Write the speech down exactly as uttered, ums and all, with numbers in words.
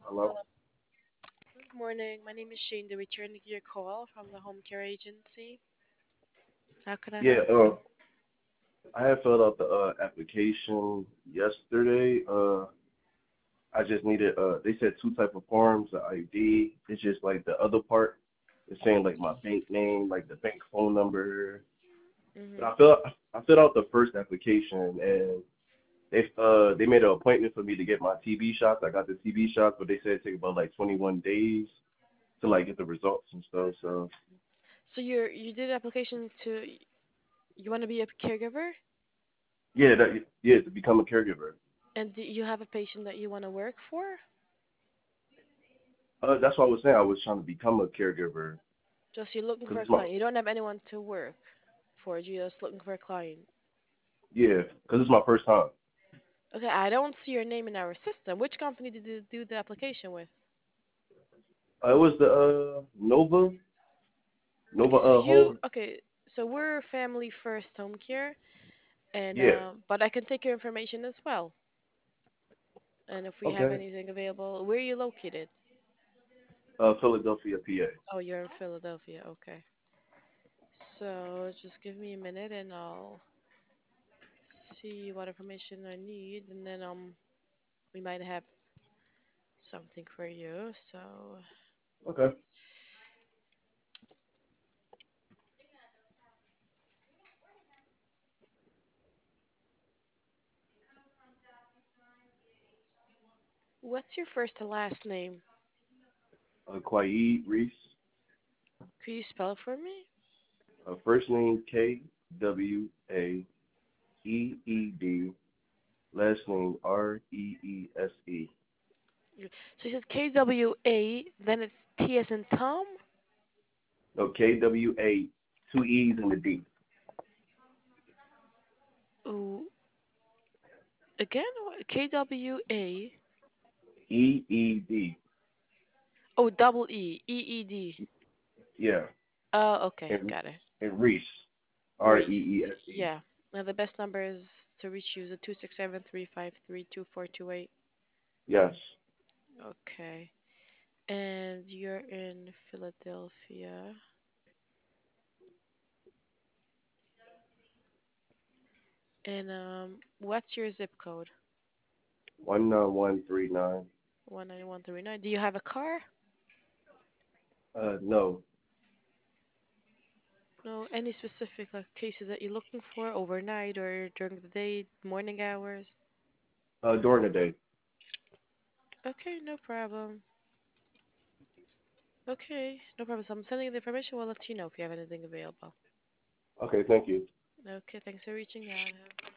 Hello? Hello. Good morning. My name is Shane, the returning your call from the home care agency. How can I Yeah, help uh, you? I had filled out the uh, application yesterday. Uh, I just needed, uh, they said two type of forms, the I D. It's just like the other part is saying like my bank name, like the bank phone number. But Mm-hmm. I filled, I filled out the first application and they uh they made an appointment for me to get my T B shots. I got the T B shots, but they said it take about like twenty-one days to like get the results and stuff. So So you're you did application to you want to be a caregiver, yeah, that yeah to become a caregiver. and do you have a patient that you want to work for? Uh, that's what I was saying. I was trying to become a caregiver Just you're looking because for a it's my client. You don't have anyone to work for. You're just looking for a client. yeah, because it's my first time. Okay, I don't see your name in our system. Which company did you do the application with? Uh, it was the uh Nova Nova Okay, so uh you home. okay. So we're Family First Home Care, and Yeah. uh, but I can take your information as well. And if we have Okay. anything available, where are you located? Uh, Philadelphia, P A. Oh, you're in Philadelphia. Okay. So just give me a minute and I'll see what information I need, and then um we might have something for you. So Okay. what's your first and last name? Uh, Quaid Reese. Could you spell it for me? Uh, first name K W A E E D. Last name R E E S E. You- So you said K W A, then it's T as in Tom. No, K W A, two E's and a D. Ooh, again? K W A. E E D. Oh, double E. E E D. Yeah. Oh, okay, And got it. and Reese. R E E Reese. S E. Yeah. Now the best number is to reach you is a two six seven three five three two four two eight. Yes. Okay. And you're in Philadelphia. And um, what's your zip code? One nine one three nine. one nine one three nine. Do you have a car? Uh, no. No. Any specific like cases that you're looking for overnight or during the day, morning hours? Uh, during the day. Okay, no problem. Okay, no problem. So I'm sending you the information. We'll let you know if you have anything available. Okay, thank you. Okay, thanks for reaching out.